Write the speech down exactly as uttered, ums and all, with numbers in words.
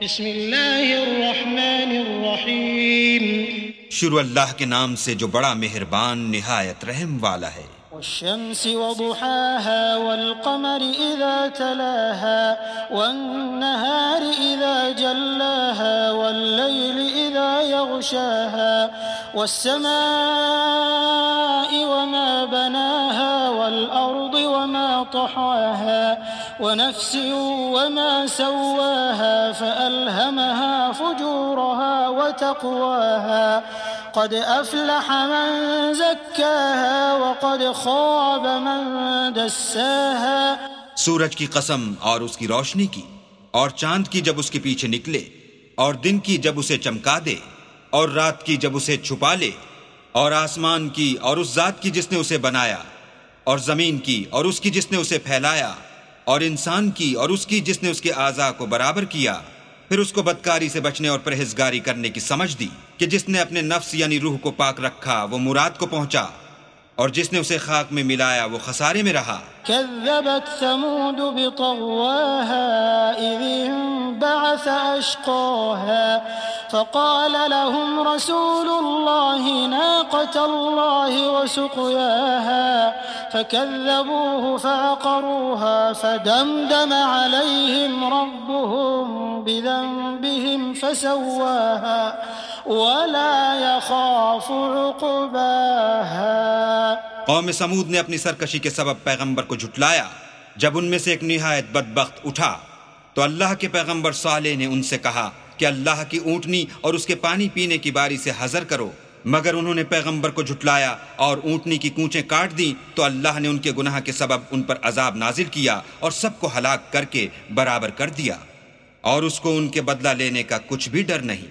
بسم اللہ الرحمن الرحیم. شروع اللہ کے نام سے جو بڑا مہربان نہایت رحم والا ہے. والشمس وضحاها والقمر إذا تلاها والنهار إذا جلاها والليل إذا يغشاها والسماء وما بناها والأرض وما طحاها ونفس وما سواها فألهمها فجورها وتقواها قد أفلح من زكاها وقد خواب من دساها. سورج کی قسم اور اس کی روشنی کی، اور چاند کی جب اس کے پیچھے نکلے، اور دن کی جب اسے چمکا دے، اور رات کی جب اسے چھپا لے، اور آسمان کی اور اس ذات کی جس نے اسے بنایا، اور زمین کی اور اس کی جس نے اسے پھیلایا، اور انسان کی اور اس کی جس نے اس کے اعضاء کو برابر کیا. پھر اس کو بدکاری سے بچنے اور پرہیزگاری کرنے کی سمجھ دی کہ جس نے اپنے نفس یعنی روح کو پاک رکھا وہ مراد کو پہنچا، اور جس نے اسے خاک میں ملایا وہ خسارے میں رہا. كذبت ثمود بطغواها إذ انبعث أشقاها فقال لهم رسول الله ناقة الله وسقياها فكذبوه فعقروها فدمدم عليهم ربهم بذنبهم فسواها ولا يخاف عقباها. قوم سمود نے اپنی سرکشی کے سبب پیغمبر کو جھٹلایا. جب ان میں سے ایک نہایت بدبخت اٹھا تو اللہ کے پیغمبر صالح نے ان سے کہا کہ اللہ کی اونٹنی اور اس کے پانی پینے کی باری سے حذر کرو، مگر انہوں نے پیغمبر کو جھٹلایا اور اونٹنی کی کونچیں کاٹ دیں تو اللہ نے ان کے گناہ کے سبب ان پر عذاب نازل کیا اور سب کو ہلاک کر کے برابر کر دیا، اور اس کو ان کے بدلہ لینے کا کچھ بھی ڈر نہیں.